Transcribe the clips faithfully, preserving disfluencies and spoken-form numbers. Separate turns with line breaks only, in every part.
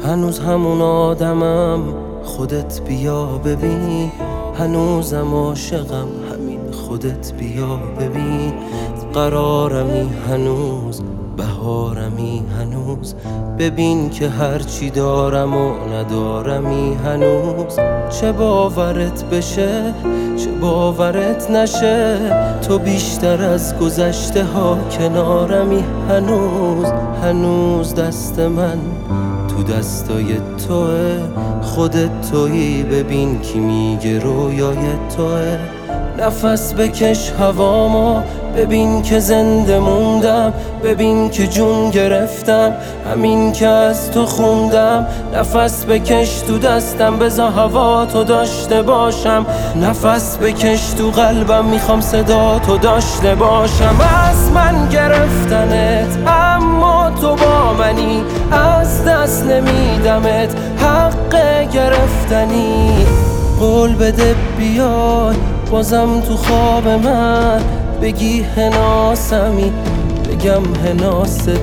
هنوز همون آدمم، خودت بیا ببین. هنوزم عاشقم، همین خودت بیا ببین. قرارمی هنوز، بهارمی هنوز. ببین که هرچی دارم و ندارمی هنوز. چه باورت بشه چه باورت نشه، تو بیشتر از گذشته ها کنارمی هنوز. هنوز دست من تو دستای توه، خودت تویی. ببین کی میگه رویای توه. نفس بکش هوامو، ببین که زنده موندم. ببین که جون گرفتم، همین که از تو خوندم. نفس بکش تو دستم، بذار هوا تو داشته باشم. نفس بکش تو قلبم، میخوام صدا تو داشته باشم. از من گرفتنت اما تو با منی، از دست نمیدمت، حق گرفتنی. قول بده بیای بازم تو خواب من، بگی هناسمی، بگم هناستم.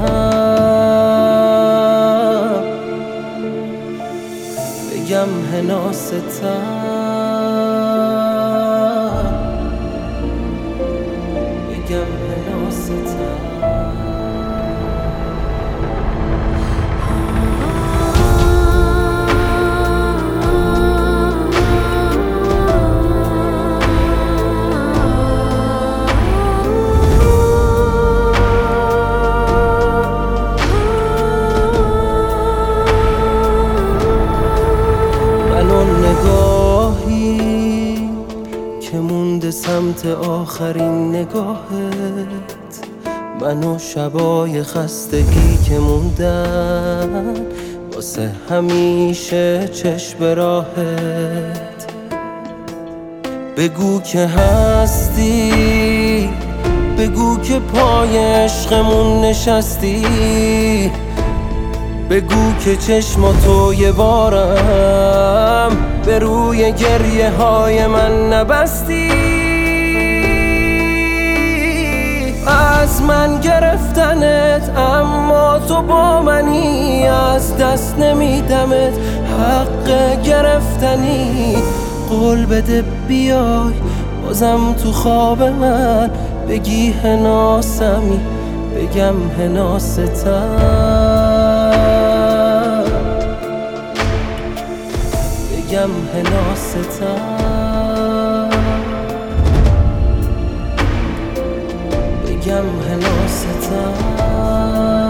بگم هناستم. بگم هناستم. نگاهی که مونده سمت آخرین نگاهت، من و شبای خستگی که موندن واسه همیشه چشم راهت. بگو که هستی، بگو که پای عشقمون نشستی. بگو که چشماتو یه بارم به روی گریه های من نبستی. از من گرفتنت اما تو با منی، از دست نمیدمت، حق گرفتنی. قول بده بیای بازم تو خواب من، بگی هناسمی، بگم هناستم. بگم هناستم. بگم هناستم.